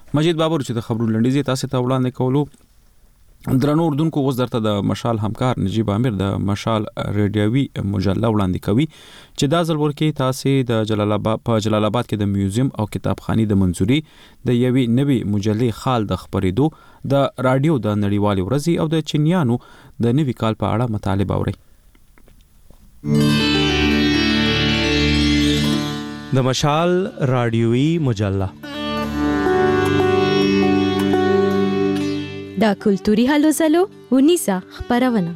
مجید بابر چې د خبرو لنډیز تاسو ته وړاندې کولو. درنو اردوونکو اوس درته د مشال همکار نجیب عامر د مشال ریډیوي مجله وړاندې کوي چې دا ځل ورکې تاسو د جلال آباد کې د میوزیم او کتابخانې د منځوري د یوې نوې مجلې خال د خبرېدو د رادیو د نړیوالې ورځې او د چینیانو د نوي کال په اړه مطالبه اوري. د مشال رادیوي مجله دا کلتوري هلو ځلو ونیسه خبرونه.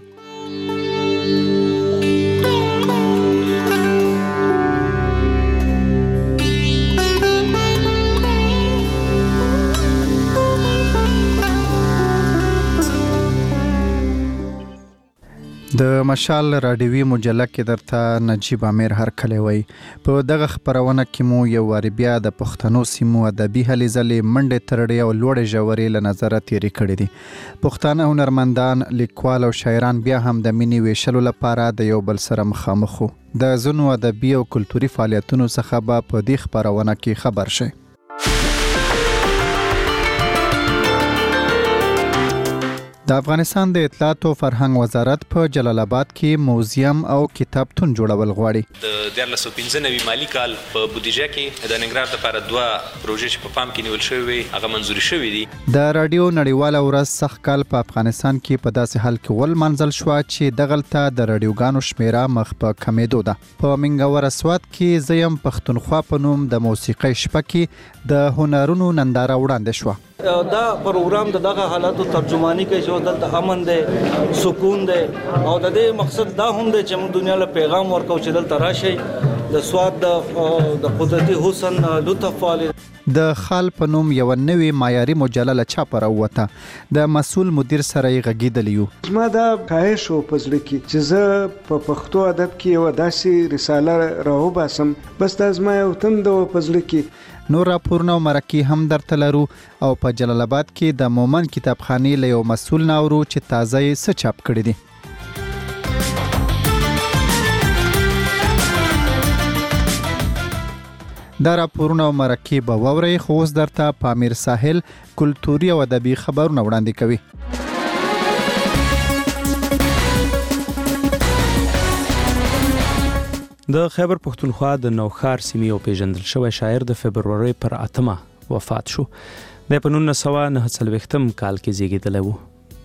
د مشال رادیوي مجله کې درته نجیب عامر هرکلی وای. په دغه خبرونه کې مو یو واری بیا د پښتنو سیمو ادبي هلې ځلې منډې ترړې او لوړې ژورې له نظره تیرې کړې دي. پښتانه هنرمندان، لیکوال او شاعران بیا هم د مینې ویشلو لپاره د یو بل سره مخامخ وو. د ځینو ادبي او کلتوري فعالیتونو څخه به په دې خبرونه کې خبر شئ. د افغانستان د اطلاعات او فرهنګ وزارت په جلال آباد کې موزیم او کتابتون جوړول غواړي. د 2015 مالی کال په بودیجه کې د ننګرهار لپاره 2 پروژې په پام کې نیول شوی هغه منځوري شوی دي. د رادیو نړیواله ورځ سخت کال په افغانستان کې په داسې حال کې ول منځل شو چې دغلته د رادیوګانو شمیره مخ په کمیدو ده. په منګور اسواد کې زیم پښتونخوا په نوم د موسیقۍ شپه کې د هنرونو ننداره وړاندې شو. دا پروګرام دغه حالاتو ترجمانی کوي چې دلته امن دی، سکون دی او د دې مقصد دا هم دی چې موږ دنیا له پیغام ورکو چې دلته راشي د سواد د قدرتي حسن لطف والی. د خال په نوم یو نوې معیاري مجله له چاپه راووته. د مسؤل مدیر سره یې غږېدلی یو. زما دا خواهش و په زړه کې چې زه په پښتو ادب کې یوه داسې رساله راوباسم، بس دا زما یو تنده و په زړه کې. نور راپورونه او مرکې هم درته لرو او په جلال آباد کې د مومن کتابخانې له یو مسؤل نه اورو چې تازه یې څه چاپ کړي دي. دا راپورونه او مرکې به واورئ، خو اوس درته پامیر ساحل کلتوري او ادبي خبرونه وړاندې کوي. د خیبر پښتونخوا د نوښار سیمې او پیژندل شوی شاعر د فبرورۍ پر 8 وفات شو. د 1949 کال کې زیږیدلی و.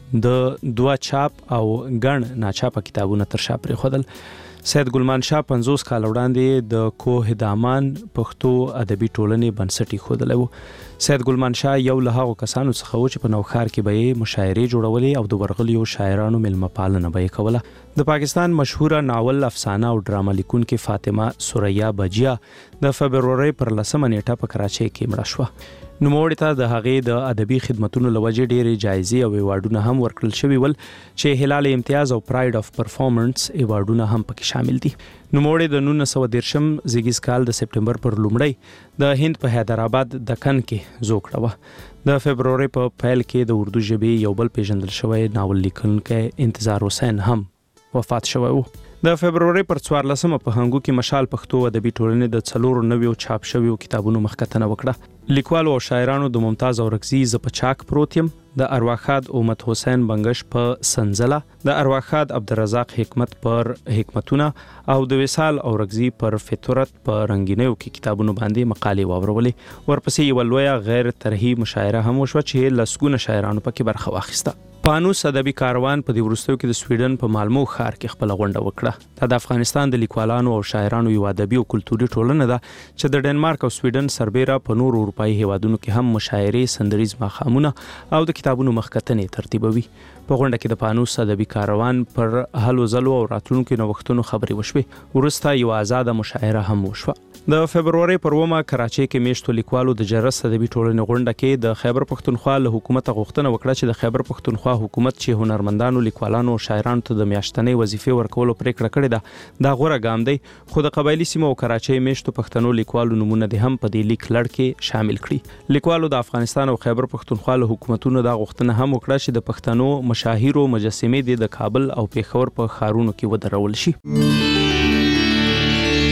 د 2 چاپ او ګڼ ناچاپه کتابونه تر شا پرېښودل. سید ګلمان شاه 50 کال وړاندې د کوه دامان پښتو ادبي ټولنې بنسټ ایښودلی و. سید ګلمان شاه یو له هغو کسانو څخه و چې په نوښار کې به یې مشاعرې جوړولې او د ورغلیو شاعرانو میلمه پالنه به یې کوله. د پاکستان مشهوره ناول، افسانه او ډرامه لیکونکې فاطمه سوریا بجیا د فبرورۍ پر 10 نیټه په کراچۍ کې مړه شوه. نوموړې ته د هغې د ادبي خدمتونو له وجې ډېرې جایزې او ایوارډونه هم ورکړل شوي ول چې هلال امتیاز او پراید اف پرفارمنس ایوارډونه هم پکې شامل دي. نوموړې د 1930 زیږیز کال د سپټمبر پر لومړۍ د هند په حیدرآباد دکن کې زوکړه وه. د فبرورۍ په پیل کې د اردو ژبې یو بل پیژندل شوی ناول لیکونکی انتظار حسین هم وفات شوی و. د فبرورۍ پر 14 په هنګو کې مشال پښتو ادبي ټولنې د 4 نویو چاپ شویو کتابونو مخکتنه وکړه. لیکوالو او شاعرانو د ممتاز اورکزي ز په چاک پروت یم، د ارواخاد امت حسین بنگش په سنزله، د ارواخاد عبدالرزاق حکمت پر حکمتونه او د وصال اورکزي پر فطرت په رنگینیو کې کتابونو باندې مقالې واورولې. ورپسې یو لویه غیر طرحي مشاعره هم وشوه چې لسګونه شاعرانو پکې برخه واخیسته. پانوس ادبي کاروان په دې وروستیو کې د سویډن په مالمو ښار کې خپل غونډه وکړه. دا د افغانستان د لیکوالانو او شاعرانو یو ادبي او کلتوري ټولنه ده چې د ډنمارک او سویډن سربیره په نورو اروپایي هیوادونو کې هم مشاعرې، سندریز ماښامونه او د کتابونو مخکتنې ترتیبوي. په غونډه کې د پانوس ادبي کاروان پر هلو ځلو او راتلونکو نوښتونو خبرې وشوې. وروسته یو آزاده مشاعره هم وشوه. د فبرورۍ پر 9 کراچۍ کې میشتو لیکوالو د جرس ادبي ټولنې غونډه کې د خیبر پښتونخوا له حکومت غوښتنه وکړه چې د خیبر پښتونخوا حکومت چې هنرمندانو، لیکوالانو او شاعرانو ته د میاشتنۍ وظیفې ورکولو پریکړه کړې ده، دا غوره ګام دی. خو د قبایلي سیمو او کراچۍ میشتو پښتنو لیکوالو نمونه دې هم په دې لیک لړ کې شامل کړي. لیکوالو د افغانستان او خیبر پښتونخوا له حکومتونو دا غوښتنه هم وکړه چې د پښتنو مشاهیرو مجسمې دې د کابل او پیښور په ښارونو کې ودرول شي.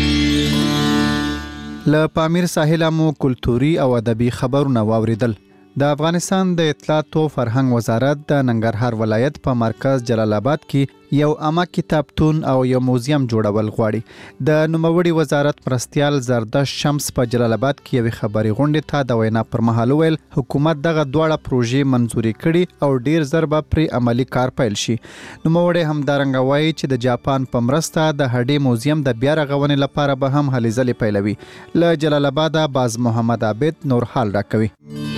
له پامیر ساحل مو کلتوري او ادبي خبرونه واوریدل. د افغانستان د اطلاعات او فرهنګ وزارت د ننګرهار ولایت په مرکز جلال آباد کې یو عامه کتابتون او یو موزیم جوړول غواړي. د نوموړي وزارت مرستیال زردش شمس په جلال آباد کې یو خبري غونډه ته د وینا پر مهال ویل حکومت دغه دواړه پروژې منزوري کړي او ډیر زر به پر عملی کار پیل شي. نوموړي همدارنګه وایي چې د جاپان په مرسته د هډې موزیم د بیا رغونې لپاره به هم هلې ځلې پیلوي. له جلال آباد باز محمد عابد نور حال راکوي.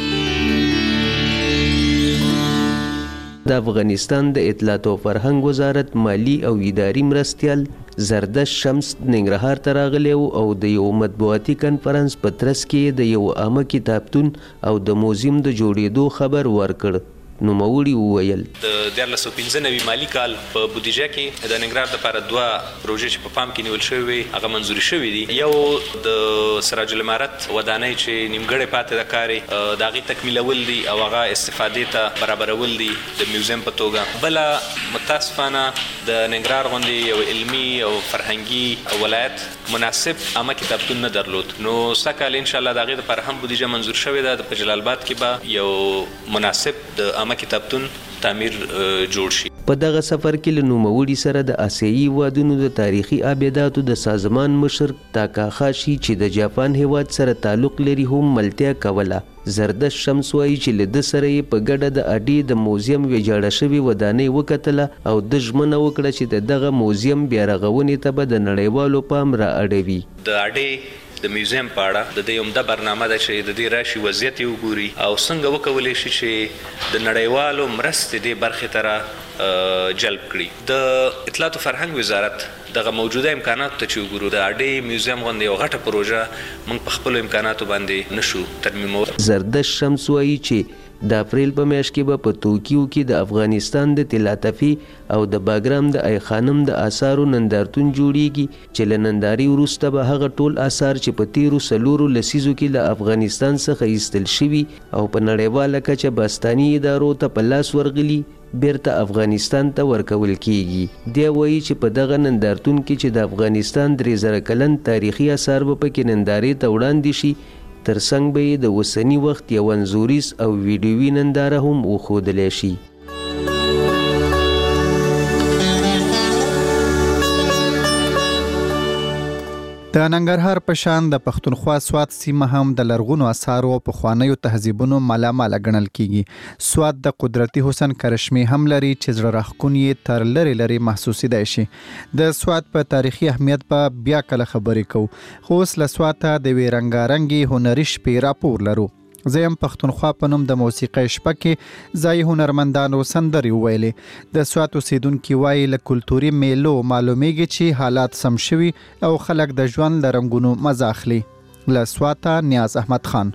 د افغانستان د اطلاعات او فرهنګ وزارت مالی او اداري مرستیال زردش شمس ننګرهار ته راغلی او د یو مطبوعاتي کنفرانس په ترڅ کې د یو عامه کتابتون او د موزیم د جوړېدو خبر ورکړ. نوموړي وویل د 2015 مالی کال په بودیجه کې د ننګرهار لپاره دوه پروژې چې په پام کې نیول شوی هغه منزوري شوی دي. یو د سراج الامارت ودانۍ چې نیمګړې پاتې د کاري د هغې تکمیلول دي او هغه استفادې ته برابرول دي د میوزیم په توګه. بله متاسفانه د ننګرهار غوندې یو علمي او فرهنګي ولایت مناسب عامه کتابتون نه درلود. نو سږ کال انشاءالله د هغې لپاره هم بودیجه منظور شوې ده. په جلال آباد کې به یو مناسب د عامه کتابتون تعمیر جوړ شي. په دغه سفر کې له نوموړي سره د آسیایي هیوادونو د تاریخي ابیداتو د سازمان مشر تاکاخاشي چې د جاپان هیواد سره تعلق لري هم ملتیا کوله. زردش شمس وایي چې له ده سره یې په ګډه د اډې د موزیم ویجاړه شوې ودانۍ وکتله او د ژمنه وکړه چې د دغه موزیم بیا رغونې ته به د نړیوالو پام را اړوي. د اډې د میوزیم په اړه د دې عمده برنامه ده چې د دې راشي وضعیت یې وګوري او څنګه وکولی شي چې د نړیوالو مرستې دې برخې ته را جلب کړي. د اطلاعات او فرهنګ وزارت دغه موجوده امکاناتو ته چې وګورو د اډې میوزیم غوندې یو غټه پروژه موږ په خپلو امکاناتو باندې نشو ترمیمولی. زردش شمس وایي چې د اپریل په میاشت کې به په توکیو کې د افغانستان د طلاتفي او د باګرام د ای خانم د آثارو نندارتون جوړیږي چې له ننداري وروسته به هغه ټول آثار چې په تیرو 4 لسیزو کې له افغانستان څخه ایستل شوي او په نړیواله کچه باستاني ادارو ته په لاس ورغلي بیرته افغانستان ته ورکول کیږي. دی وایي چې په دغه نندارتون کې چې د افغانستان 3000 کلن تاریخي آثار به پکې نندارې ته وړاندې شي ترڅنګ به یې د اوسني وخت یو انځوریز او ویډیوي ننداره هم وښودلی شي. د ننګرهار په شان د پښتونخوا سوات سیمه هم د لرغونو آثارو او پخوانیو تهذیبونو مالاماله ګڼل کیږي. سوات د قدرتي حسن کرشمې هم لري چې زړه راښکونې تر لرې لرې محسوسېدای شي. د سوات په تاریخي اهمیت به بیا کله خبرې کوو خو اوس له سواته د یوې رنګارنګې هنري شپې راپور لرو. زه یم پښتونخوا په نوم د موسیقۍ شپه کې ځایي هنرمندانو سندرې وویلې. د سوات اوسیدونکي وایي له کلتوري میلو معلومیږي چې حالات سم شوي او خلک د ژوند له رنګونو مزه اخلي. له سواته نیاز احمد خان.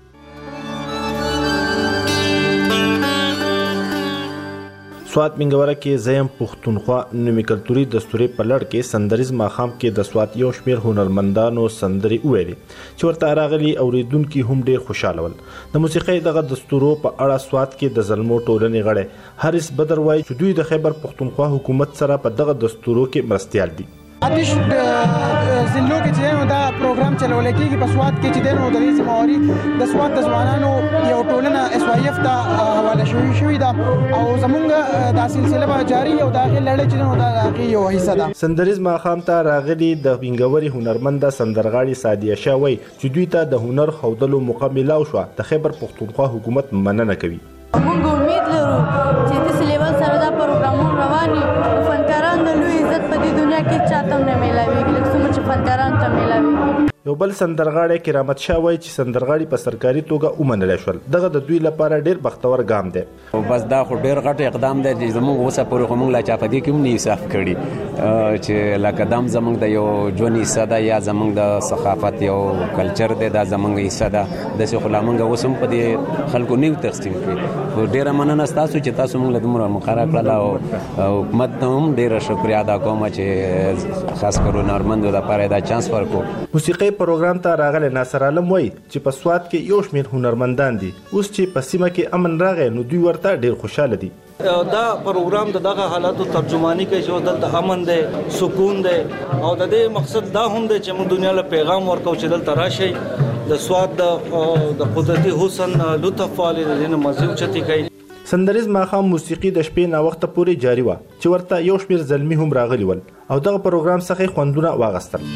سوات منګوره کې زیم پښتونخوا نومي کلتوري دستوري په لړ کې سندریز ماخام کې د سوات یو شمیر هنرمندانو سندري ویلي چې ورته راغلي اوریدونکو هم ډیر خوشاله ول. د موسیقۍ دغه دستورو په اړه سوات کې د زلمو ټولنې غړي حارث بدر وایي چې دوی د خیبر پښتونخوا حکومت سره په دغه دستورو کې مرستیال دي. آتش زلو کې چې دا پروګرام چلول کېږي په سوات کې چې د دې زمواري د سوات د ځوانانو یو ټولنه اس واي اف ته حواله شوې ده او زمونږ دا سلسله به جاری او دا غي لړۍ چې دا هغه یو حصہ ده. سندریز ماخام ته راغلي د وینګوري هنرمند سندرغاړي سادیه شاوي چې دوی ته د هنر خودلو مقابله شو د خیبر پښتونخوا حکومت مننه کوي. موږ امید لرو چې د لیول سره دا پروګرامونه رواني فنکاران د لوی عزت په دې دنیا کې چاته نه ملایوي لکه څومره چې فنکاران ته ملایوي. یو بل سندرغاړی کرامت شاه وایي چې سندرغاړي په سرکاري توګه ومنل شول. دغه د دوی لپاره ډیر بختور ګام دی. بس دا خو ډیر غټ اقدام دی چې زموږ اوسه پورې خو موږ لا چا په دې کې هم نه انصاف کړي چې لکه دام زموږ د یو ژوند حصہ ده یا زموږ د ثقافت یو کلچر دی دا زموږ حصہ ده. داسې خو لا موږ اوس هم په دې خلکو نه تقسیم کړي. خو ډیره مننه ستاسو چې تاسو موږ له دومره مقرره کړله او حکومت ته هم ډیره شکریا ادا کوم چې خاص کر هنرمندو لپاره دا چانس ورکړو. موسیقي پروګرام ته راغلی ناصر عالم وایي چې په سوات کې یو شمیر هنرمندان دي. اوس چې په سیمه کې امن راغی نو دوی ورته ډیر خوشاله دي. دا پروګرام د دغه حالاتو ترجمانی کوي چې دلته امن دی سکون دی او د دې مقصد دا هم دی چې موږ دنیا له پیغام ورکو چې دلته راشي د سواد د قدرتي حسن لطف والي د دین مزيو چتی کوي. سندریز ماښام موسیقي د شپې نا وخته پورې جاری و چې ورته یو شمېر زلمي هم راغلي ول او دغه پروګرام څخه خوندونه واغستل.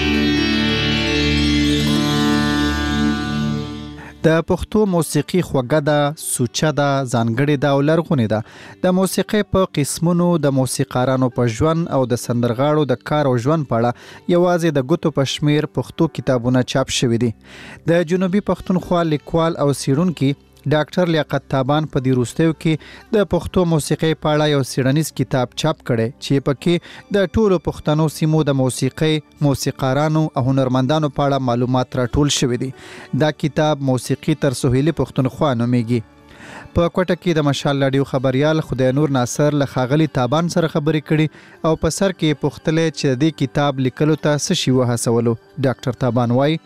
د پښتو موسیقي خوږه ده، سوچه ده، ځانګړې ده او لرغونې ده. د موسیقي په قسمونو، د موسیقارانو په ژوند او د سندرغاړو د کار او ژوند په اړه یوازې د ګوتو په شمیر پښتو کتابونه چاپ شوي دي. د جنوبي پښتونخوا لیکوال او څیړونکي ډاکټر لیاقت تابان په دې وروستیو کې د پښتو موسیقۍ په اړه یو څیړنیز کتاب چاپ کړی چې پکې د ټولو پښتنو سیمو د موسیقۍ، موسیقارانو او هنرمندانو په اړه معلومات راټول شوي دي. دا کتاب موسیقي تر سهیلي پښتونخوا نومیږي. په کوټه کې د مشال رادیو خبريال خدای نور ناصر له ښاغلي تابان سره خبرې کړي او په سر کې پوښتلې چې د دې کتاب لیکلو ته څه شی وهڅولو. ډاکټر تابان وایي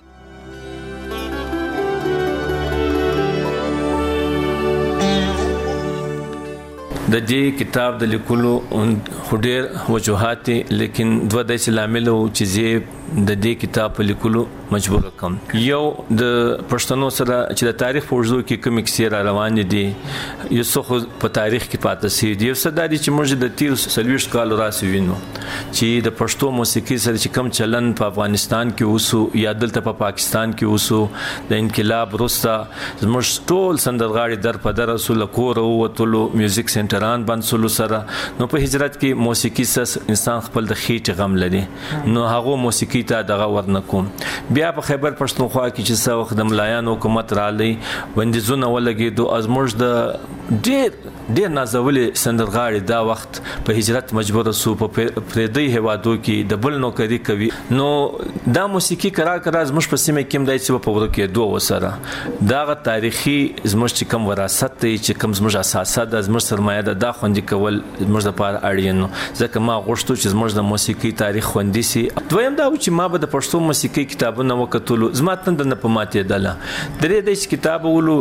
د دې کتاب د لیکلو ډېر وجوهات لیکن دوه داسې لامل چې زه د دې کتاب په لیکلو مجبور کوم. یو د پښتنو سره چې د تاریخ په ورځو کې کوم کیسې را روان دي یو څه په تاریخ کې پاتې سي دي. یو څه د چې موږ د تیر 40 کال راځي وینو چې د پښتو موسیقي سره چې کوم چلن په افغانستان کې وسو یا دلته په پاکستان کې وسو د انقلاب وروسته موږ ټول سندرغاړي در په در رسول کور او وتلو میوزیک سنټران باندې سولو سره نو په هجرت کې موسیقي سره انسان خپل د خېټ غم لري نو هغه موسیقي ته دغه ورنکوم. بیا په خیبر پښتونخوا کې چې څو وخت د ملایانو حکومت رالی بندیزونه ولګېدو ازموږ د ډېر نازولې سندرغاړي دا وخت په هجرت مجبور سو په پردي هوادو کې د بل نوکری کوي نو دا موسیقي کرا زموږ په سیمه کې مدای چې په ورو کې دوه وسره دا تاریخي زموږ چې کوم وراثت دی چې کوم زموږ اساسات د زموږ سرمایه ده دا خوندي کول زموږ لپاره اړین نو ځکه ما غوښتو چې زموږ د موسیقي تاریخ خوندي سي. دویم دا چې ما به د پښتو موسیقي کتابونه وکتلو زما تند نه پماتې دله درې د کتاب ولو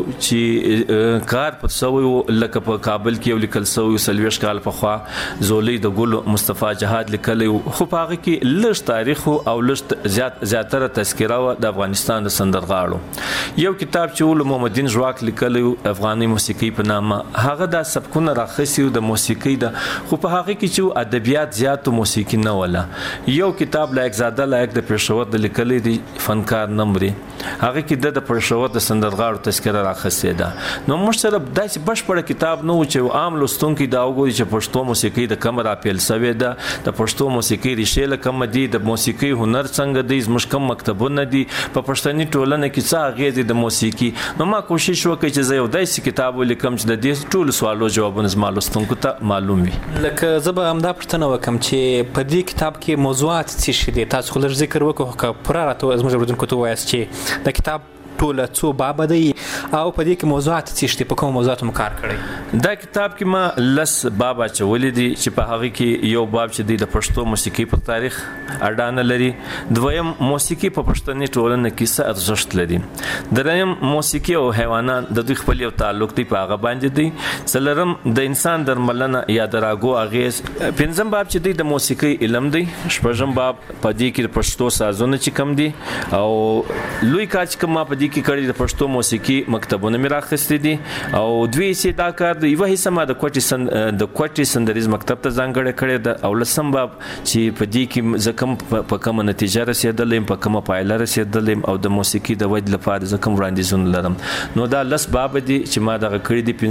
چې کار پر سوي لکه په کابل کې یو لیکل سوي سلويش کال په خوا زولې د ګل مصطفی جهاد لیکلی خو هغه کې لږ تاریخ او لږ زیاتره تذکره د افغانستان د سندرغاړو. یو کتاب چې ول محمدین ژواک لیکلی افغاني موسیقي په نامه هغه د سبکونه راخصي د موسیقي د خو په هغه کې چې ادبیات زیات موسیقي نه ولا. یو کتاب لایق زاده لایق د پېښور د لیکلي دي فنکار نمبري هغه کې د پېښور د سندرغاړو تذکره راخصي ده نو موږ سره داسې بشپړ کتاب نو چې عام لوستونکو دا وګوري چې پښتو موسیقي د کم را پیل سوي ده د پښتو موسیقي ریښې لکم دي د موسیقي هنر څنګه دي زموږ کم مکتبونه دي په پښتني ټولنه کې څه غېږ د موسیقي نو ما کوشش وکړ چې زه یو داسې کتاب ولیکم چې د دې ټول سوالو جوابونه زما لوستونکو ته معلوم وي. لکه زه به همدا پوښتنه وکم چې په دې کتاب کې موضوعات څه شي دي تاسو خو لږ ذکر وکړو که پوره راته زموږ اورېدونکو ته ووایاست چې د کتاب ټوله څو بابه دی او په دې کې موضوعات څه دي په کوم موضوعاتو کار کړی. دا کتاب کې ما لس بابا چولې دي چې په هغه کې یو باب چې دی د پښتو موسیقي په تاریخ اډانه لري. دویم موسیقي په پښتني ټولنه کې څه ارزښت لري. دریم موسیقي او حیوانات د دوی خپل یو تعلق دی په هغه باندې دی. څلورم د انسان درملنه یا د راګو اغیز. پنځم باب چې دی د موسیقي علم دی. شپږم باب په دې کې د پښتو سازونه چې کم دي او لوی کاج کوم په دې کې کړي د پښتو موسیقي مکتبونه مې راخستې دي او دوی سي دا کار دی یو حصہ ما د کوټي سندریز مکتب ته ځانګړی کړی د او لسم باب چې په دې کې زکم په کوم نتیجه رسیدلم په کوم پایله رسیدلم او د موسیقي د ود لپاره زکم وړاندیزونه لرم نو دا لس باب دي چې ما دغه کړی دي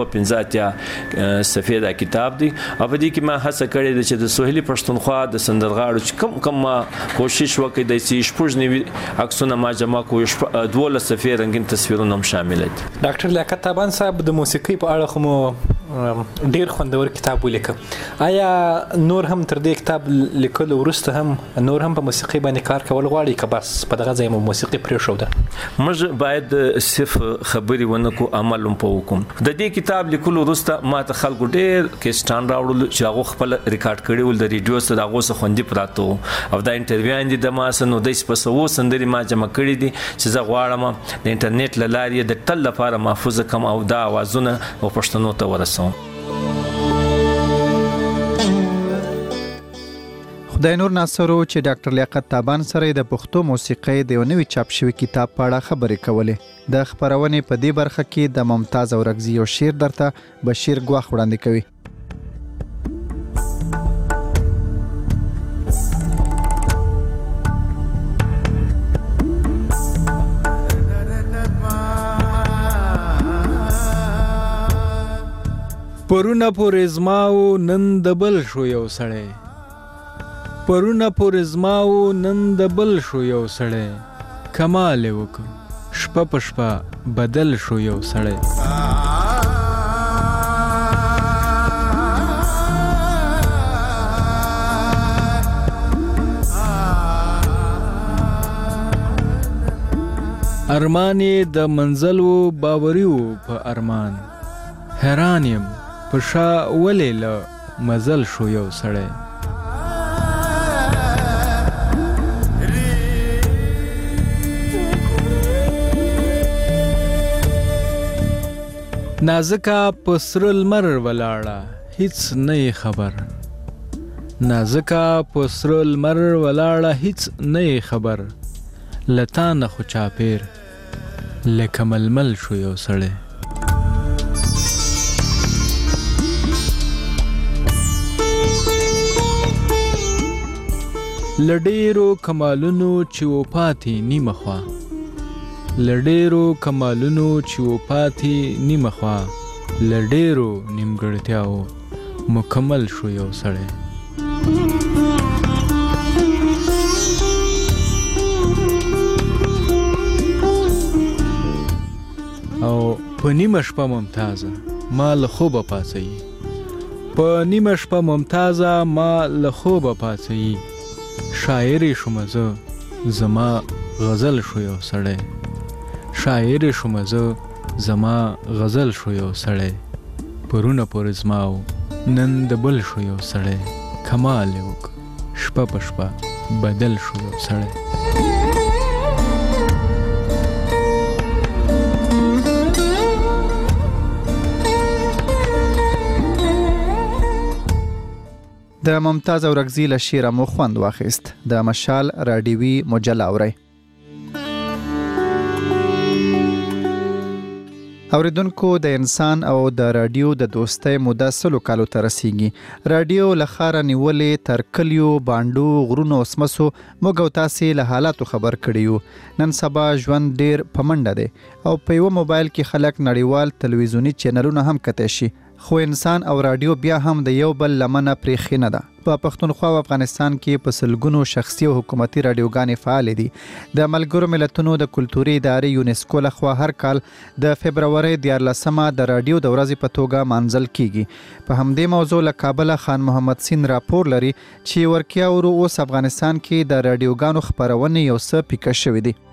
1515 صفحې دا کتاب دی او په دې کې ما هڅه کړې ده چې د سهیلي پښتونخوا د سندرغاړو چې کوم ما کوشش وکړ د سي شپږ عکسونه ما جمع کوم دوله صفحې رنگین تصویرونه هم شامل دي. ډاکټر لیاقت تابان صاحب د موسیقي په اړه خو ډیر خوندور کتاب ولیکه. آیا نور هم تر دې کتاب لیکلو وروسته هم نور هم په موسیقي باندې کار کول غواړي که بس په دغه ځای مو موسیقي پرېښوده؟ موږ باید صرف خبرې ونه کو عمل هم وکړو. د دې کتاب لیکلو وروسته ما ته خلکو ډیر کیسټان راوړل چې هغه خپل ریکارډ کړي ول د ریډیو سره هغه څه خوندي پراته او دا انټرویو اندي د ما سره نو د سپسو سندري ما جمع کړي دي چې زه غواړم د انټرنیټ لارې د تل لپاره محفوظ کم او دا اوازونه او پښتنو ته ورسوم. خدای نور ناصرو چې ډاکټر لیاقت تابان سره د پښتو موسیقۍ د یو نوي چاپ شوي کتاب په اړه خبرې کولې. د خپرونې په دې برخه کې د ممتاز اورکزي یو شعر درته بشیر ګواخ وړاندې کوي. پرونه پورې زماو نن د بل شو یو سړی، پرونه پورې زماو نن د بل شو یو سړی، کمال یې وکړ شپه په شپه بدل شو یو سړی. ارمان یې د منزل و باوري و په ارمان، حیران یم په شا ولې له مزل شو یو سړی. نازکه په سره لمر ولاړه هیڅ نه یې خبر، نازکه په سره لمر ولاړه هیڅ نه یې خبر، له تا نه خو چاپیر لکه ململ شو یو سړی. لډیرو کمالونو چې و پاتې نیمه خوا، لډیرو کمالونو چې و پاتې نیمه خوا، لډیرو نیمګړتیاو مکمل شو یو سړی. او په نیمه شپه ممتازه ما له خوبه پاڅوي، په نیمه شپه ممتازه ما له خوبه پاڅوي، شاعر شوم زه زما غزل شو یو سړی، شاعر شوم زه زما غزل شو یو سړی، پرونه پورې زماو نن د بل شو یو سړی، کمال یې وکړ شپه په شپه بدل شو یو سړی. د ممتاز اورکزي له شعره مو خوند واخیست. د مشال راډیوي مجله اورئ. اوریدونکو د انسان او د رادیو د دوستۍ موده 100 کالو ته رسیږي. رادیو له ښاره نیولې تر کلیو، بانډو، غرونو او سمسو موږ او تاسې له حالاتو خبر کړي یو. نن سبا ژوند ډیر په منډه دی او په یوه موبایل کې خلک نړیوال تلویزیوني چینلونه هم کتی شي، خو انسان او رادیو بیا هم د یو بل لمنه پرېښې نه ده. په پښتونخوا او افغانستان کې په سلګونو شخصي او حکومتي رادیوګانې فعالې دي. د ملګرو ملتونو د کلتوري ادارې یونسکو لخوا هر کال د فبرورۍ 14مه د رادیو د ورځې په توګه مانځل کیږي. په همدې موضوع له کابله خان محمد سین راپور لري چې ورکیا ورو اوس افغانستان کې د رادیوګانو خپرونې یو څه پیکه شوې دي.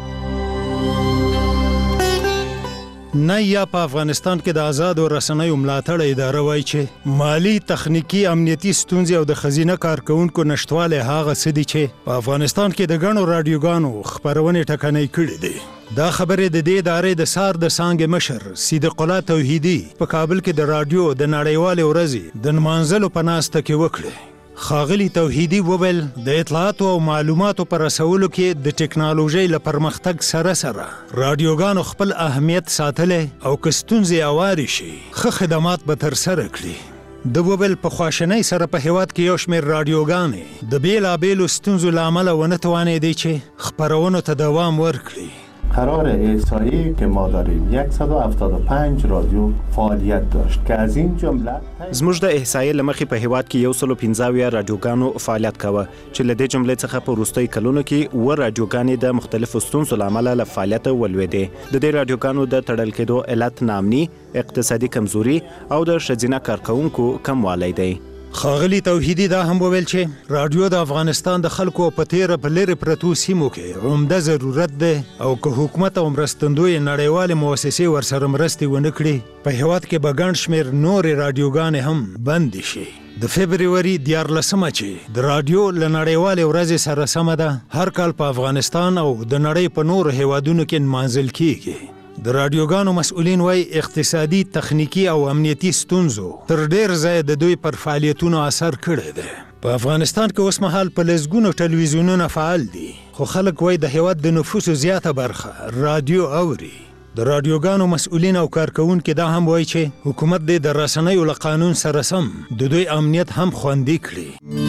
نه یا په افغانستان کې د آزادو رسنیو ملاتړ اداره وایي چې مالی، تخنیکی، امنیتي ستونزې او د خزینه کارکونکو نشټوالی هغه څه دي چې په افغانستان کې د ګڼو رادیوګانو خپرونې ټکنۍ کړي دي. دا خبرې د دې ادارې د سار د څانګې مشر صدیق الله توحیدي په کابل کې د رادیو د نړیوالې ورځې د نمانځلو په ناسته کې وکړې. ښاغلي توحیدي وویل د اطلاعاتو او معلوماتو په رسولو کې د ټکنالوژۍ له پرمختګ سره سره رادیوګانو خپل اهمیت ساتلی او که ستونزې هوارې شي ښه خدمات به ترسره کړي. د وویل په خواشنۍ سره په هیواد کې یو شمېر رادیوګانې د بېلابېلو ستونزو له امله ونه توانېدې چې خپرونو ته دوام ورکړي. قرار احصایی که ما داریم 175 رادیو فعالیت داشت که از این جمله زموږ د احصایې له مخې په هیواد کې 115 رادیوګانو فعالیت کاوه چې له دې جملې څخه په وروستیو کلونو کې 7 رادیوګانې د مختلفو ستونزو له امله له فعالیته ولوېدې. د دې رادیوګانو د تړل کېدو علت ناامني، اقتصادي کمزوري او د ښځینه کارکوونکو کموالی دی. ښاغلي توحیدي دا هم وویل چې رادیو د افغانستان د خلکو په تیره په لرې پرتو سیمو کې عمده ضرورت دی او که حکومت او مرستندوی نړیوالې مؤسسې ورسره مرستې ونه کړي په هیواد کې به ګڼ شمېر نورې رادیوګانې هم بندې شي. د فبروري 14مه چې د رادیو له نړیوالې ورځې سره سمه ده هر کال په افغانستان او د نړۍ په نورو هیوادونو کې نمانځل کیږي. د رادیوګانو مسؤلین وایي اقتصادي، تخنیکی او امنیتي ستونزو تر ډیر ځای د دوی پر فعالیتونو اثر کړی دی. په افغانستان کې اوس مهال په لسګونو ټلویزیونونه فعال دي، خو خلک وایي د هیواد د نفوسو زیاته برخه رادیو اوري. د رادیوګانو مسؤلین او کارکونکي دا هم وایي چې حکومت دې د رسنیو له قانون سره سم د دوی امنیت هم خوندي کړي.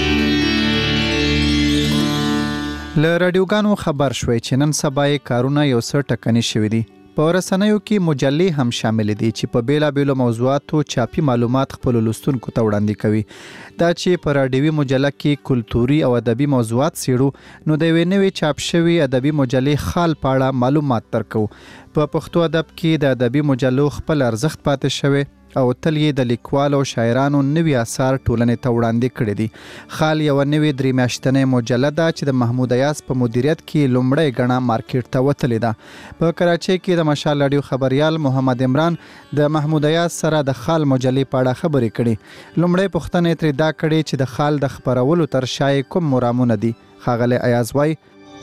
له رادیوګانو خبر شوي چې نن سبا یې کارونه یو څه ټکني شوي دي. په رسنیو کې مجلې هم شامل دي چې په بیلابیلو موضوعاتو چاپي معلومات خپل لوستونکو ته وړاندې کوي. دا چې په رادیوي مجله کې کلتوري او ادبي موضوعات څیړو، نو د یوې نوې چاپ شوي ادبي مجلې خال په اړه معلومات درکو. په پښتو ادب کې د ادبي مجلو خپل ارزښت پاتې شوی او تل یې د لیکوالو او شاعرانو نوي اثار ټولنې ته وړاندې کړي دي. خال یو نوې 3 میاشتنۍ مجله ده چې د محمود ایاز په مدیریت کې لومړی ګڼه مارکیټ ته وتلې ده. په کراچۍ کې د مشال رادیو خبريال محمد عمران د محمود ایاز سره د خال مجلې په اړه خبرې کړي. لومړی پوښتنه ترې دا کړې چې د خال د خپرولو تر شا کوم مرامونه دي. ښاغلی ایاز وایي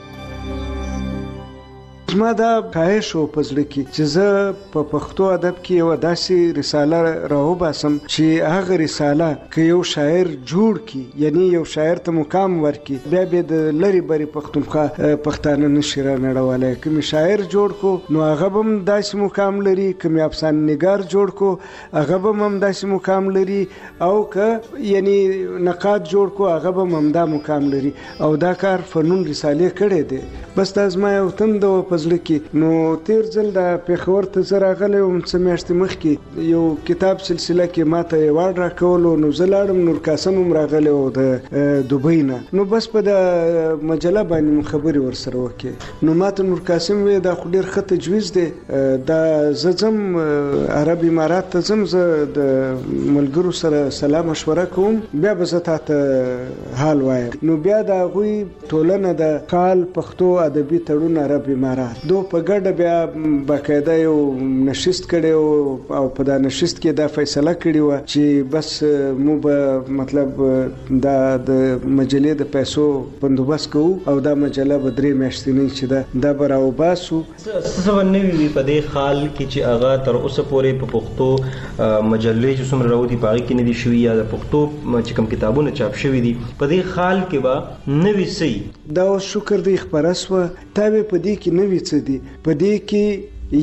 زما دا خواهش و په زړه کې چې زه په پښتو ادب کې یو داسې رساله راوباسم چې هغه رساله که یو شاعر جوړ کړي، یعنی یو شاعر ته مقام ورکړي، بیا به د لری بری پښتونخوا پښتانه نشي رانړولی. که مې شاعر جوړ کو نو هغه به هم داسې مقام لري، که مې افسانه نګار جوړ کو هغه به هم داسې مقام لري، او که یعنی نقاد جوړ کو هغه به هم دا مقام لري. او دا کار فنون رسالې کړی دی. بس دا زما یو تند و پزړه کې. نو تیر ځل د پیښور ته زه راغلی وم څه میاشتې مخکې، یو کتاب سلسله کې ماته ایوارډ راکولو، نو زه لاړم، نور قاسم هم راغلی و د دوبۍ نه. نو بس په د مجله باندې خبرې ورسره وکړې. نو ماته نور قاسم وی دا خو ډېر ښه تجویز دی، دا زه ځم عرب امارات ته ځم، زه د ملګرو سره سلا مشوره کوم، بیا به زه تاته حال وایم. نو بیا د هغوی ټولنه د خال پښتو ادبي تړون عرب امارات دو په ګډه بیا باقاعده یو نشست کړی او په دا نشست کې دا فیصله کړې وه چې بس مو به مطلب دا د مجلې د پیسو بندوبست کوو او دا مجله به 3 میاشتنۍ چې دا به راوباسو. څه به نوي وي په دې حال کې چې هغه تر اوسه پورې په پښتو مجلې چې څومره راوځي په هغې کې نه دي شوي، یا د پښتو چې کوم کتابونه چاپ شوي دي په دې حال کې به نوي څه دا اوس شکر دی خپره سوه. تا به په دې کې نوي څه دي، په دې کې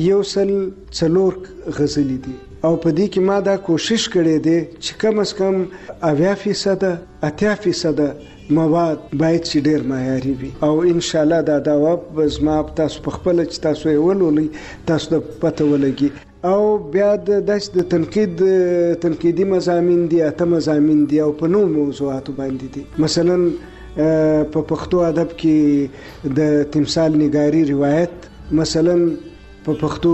104 غزلې دي، او په دې کې ما دا کوشش کړی دی چې کم از کم 80% 80% مواد باید چې ډیر معیاري وي، او ان شاء الله دا داوا زما تاسو په خپل چې تاسو یې ولولئ تاسو د پته ولګي. او بیا د تنقیدي مضامین دي، اته مضامین دي، او په نوو موضوعاتو باندې دي. مثلا په پښتو ادب کې د تمثال نگاری روایت، مثلا په پښتو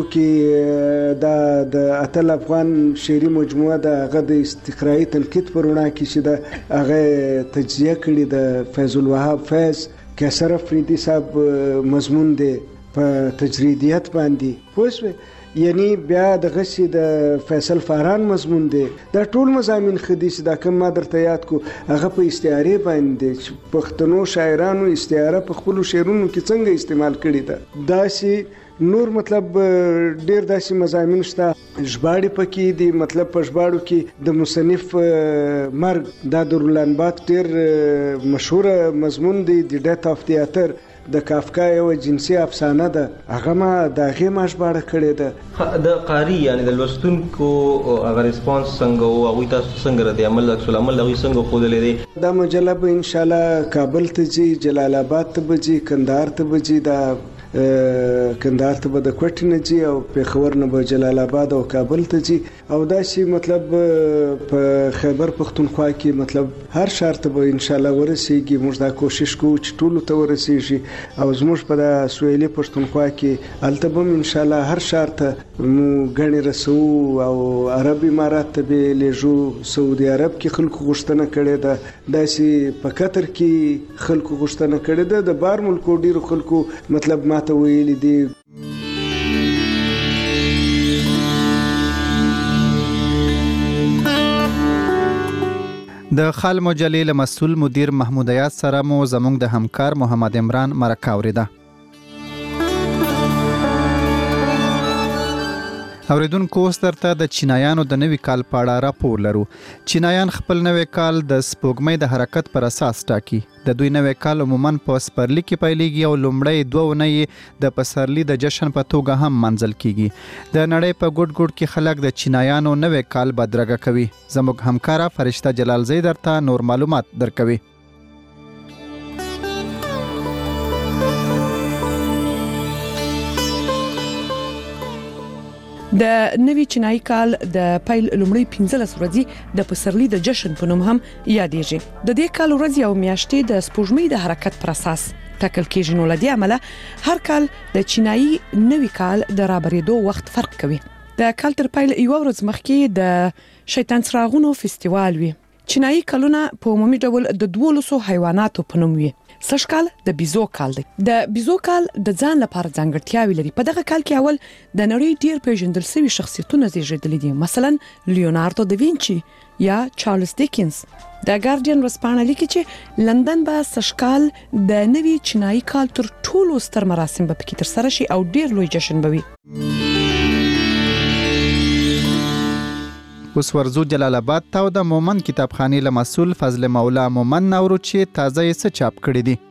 کې د اتل افغان شعري مجموعه د هغه د استقرائي تنقید پر وړاندې کې چې د هغه تجزیه کړي د فیض الوهاب فیض کیسر افریدي صاحب مضمون دی په تجریدیت باندې پوه شوې. یعنی بیا د غسی د فیصل فاران مضمون دی. دا ټول مضامین خدي چې دا کوم ما درته یاد کو هغه په استعاره باندې چې پښتنو شاعرانو استعاره په خپل شعرونو کې څنګه استعمال کړي ده. دا چې نور مطلب ډیر داسې مضامین شته. ژباړې پکې دي، مطلب په ژباړو کې د مصنف مرګ دا د رولان بات ډیر مشهور مضمون دی، د ډیت اف دی اتر د کافکا یو جنسي افسانه ده، هغه ما د هغې ما ژباړه کړې ده. د قاري یعنی د لوستونکو هغه ریسپانس څنګه و، هغوی تاسو څنګه رد عمل عکس العمل هغوی څنګه ښودلی دی؟ دا مجله به انشاءالله کابل ته ځي، جلال آباد ته به ځي، کندهار ته به ځي، دا کندهار ته به د کوټې نه ځي، او پېښور نه به جلال آباد او کابل ته ځي، او داسې مطلب په خیبر پښتونخوا کې مطلب هر ښار ته به انشاءالله ورسیږي. موږ دا کوشش کوو چې ټولو ته ورسیږي، او زموږ په دا سویلي پښتونخوا کې هلته به هم انشاءالله هر ښار ته مو ګڼې رسوو، او عرب امارات ته به لیږو. سعودي عرب کې خلکو غوښتنه کړې ده، داسې په قطر کې خلکو غوښتنه کړې ده، د بار ملکو ډېرو خلکو مطلب ما ته ویلي دي. د خال مجلې له مسؤل مدیر محمود ایاز سره مو زموږ د همکار محمد عمران مرکه اوریده. اوریدونکو اوس درته د چینایانو د نوي کال په اړه راپور لرو. چینایان خپل نوي کال د سپوږمۍ د حرکت پر اساس ټاکي. د دوی نوي کال عموماً په سپرلي کې پیلېږي او لومړی 2 اونۍ د پسرلي د جشن په توګه هم منځل کیږي. د نړۍ په ګوټ ګوټ کې خلک د چینایانو نوي کال بدرګه کوي. زموږ همکاره فرشته جلال زئی درته نور معلومات درکوي. د نوي چینایي کال د پیل لومړی 15 ورځې د پسرلي د جشن په نوم هم یادېږي. د دې کال ورځې او میاشتې د سپوږمۍ د حرکت پر اساس ټاکل کېږي. نو لدې عمله هر کال د چینایي نوي کال د رابرېدو وخت فرق کوي. د کال تر پیل یو ورځ مخکې د شیطان څراغونو فستیوال وي. چینایي کلونه په عمومي ډول د 12 حیواناتو په نوم وي. سږ کال د بیزو کال دی. د بیزو کال د ځان لپاره ځانګړتیاوې لري. په دغه کال کې اول د نړۍ ډیر پیژندل شوي شخصیتونه زیږیدلي دي. مثلا لیوناردو دا وینچي یا چارلز دیکنز. د ګارډین ورځپاڼه لیکي چې لندن به سږ کال د نوي چینایي کال تر ټولو ستر مراسم به پکې ترسره شي او ډیر لوی جشن به وي. اوس ورزو جلال آباد ته د مومن کتابخانې له مسؤل فضل مولا مومن نورو چې تازه یې څه چاپ کړی دي.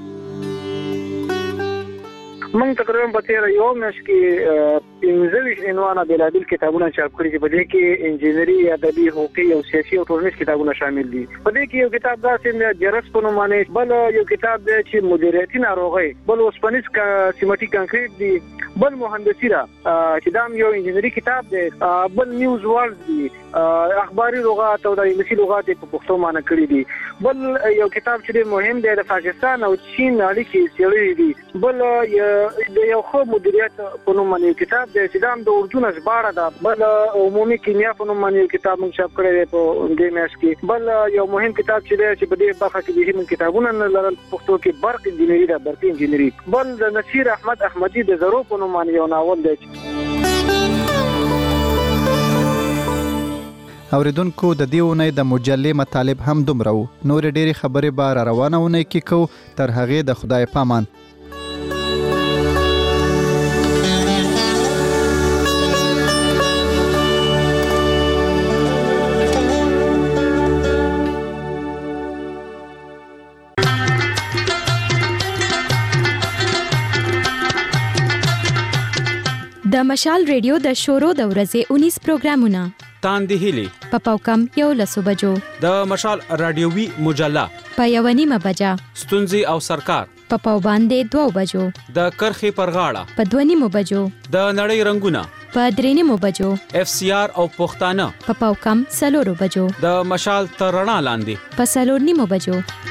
موږ تقریبا په تیر یو میاشت کې 15 عنوانه بلابل کتابونه چاپ کړي چې په دې کې انجینری، ادبي، حقوقي او سیاسي او ټولنیز کتابونه شامل دي. په دې کې یو کتاب داسې جرس په نوم باندې، بل یو کتاب دی چې مدیریتي ناروغي، بل اوسپنیز سیمټي کانکریټ دی، بل مهندسي را چې دا یو انجینری کتاب دی، بل نیوز ورلد دی، اخباري لغات او د انګلیسي لغات په پښتو معنی کړی دي. بل یو کتاب چې مهم دی د پاکستان او چین اړیکې څېړلې دي. بل د یو خو مدیریت په نوم باندې کتاب دی چې دا د اردو نه ژباړه ده. بل عمومي کیمیا په نوم باندې کتاب موږ چاپ کړی دی په دې میاشت کې. بل یو مهم کتاب چې دی چې په دې برخه کې به کتابونه نه لرل پښتو کې برق انجینری ده، برقي انجینری. بل د نصیر احمد احمدی د زرو په نوم باندې یو ناول دی. اوریدونکو د دې اونۍ د مجلې مطالب هم دومره وو. نور ډېری خبرې به را روانه اونۍ کې کوو. تر هغې د خدای پامان. د مشال ریډیو د شورو د ورځې 19 پروګرامونه تاندې هلي په پاوکم 11 بجو، د مشال رادیوي مجله په 1:30 بجا، ستونزې او سرکار په پاو باندې 2 بجو، د کرخي پر غاړه په 2:30 بجو، د نړۍ رنگونه په 3:30 بجو، FCR او پښتانه په پاوکم 4 بجو، د مشال ترڼا لاندې په 4:30 بجو.